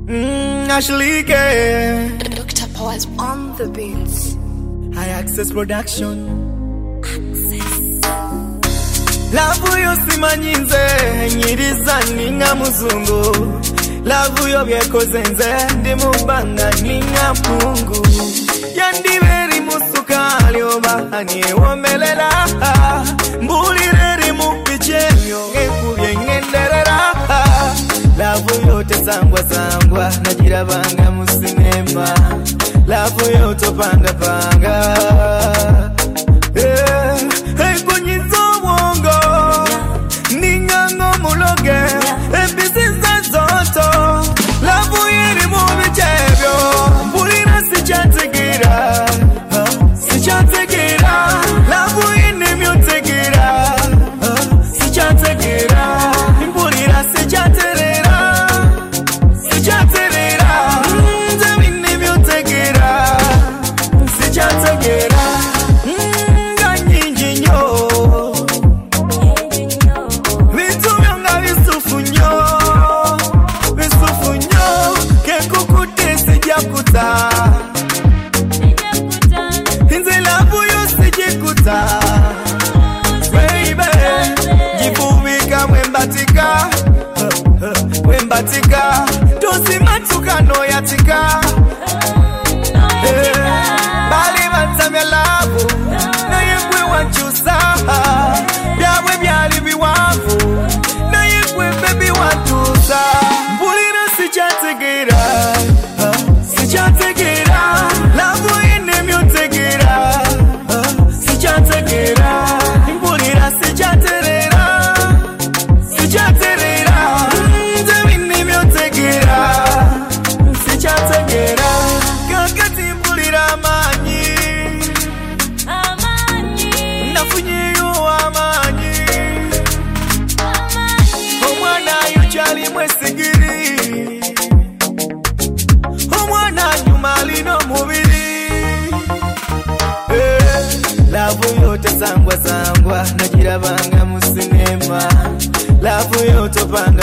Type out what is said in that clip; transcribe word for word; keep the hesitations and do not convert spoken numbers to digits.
Mm, Ashley K. Doctor Powers on the beats. High Access Production. Access. Love yo simanyinze nyiriza ninga muzungu. Love yo byekoze nze ndi mubanga ninga mungu. Yandiberi musukali obahani womelela. Mbulireri mupichemyo ngekubye ngenderera. Love yo tesangwa sangwa najirabanga musinema. Love yo topanga panga. Eh, hey kunyizo wongo. Ningango muloge. Ebisiza zoto. Love yiri mubichebyo. Mbulira sichategira. Sichategira. Love yini myotegira. Sichategira. Mbulira sichaterera. Sichaterera. Nzamini myotegira. Sichategira. Nganyinji nyo. Vitu myonga visufu nyo. Visufu nyo. Kekukute sijakuta. Hinzi labu yo sijikuta. Baby, jifuvika mwembatika. Mwembatika. Dosi matuka no yatika. Bali bantamya labu. Na yekwe wanchusa. Byabwe byali biwavu. Na yekwe baby wantusa. Mbulira sichategira. Sichategira. Labu ine myotegira. Sichategira. Mbulira sichaterera. Sichaterera. Nzamini myotegira. Sichategira. Kakati mbulira amanyi. Nafunyeyo amanyi. Omwana yuchali mwesigiri. Omwana nyuma alino mubiri. Eh, love yote sangwa sangwa najirabanga musinema. Love yote panga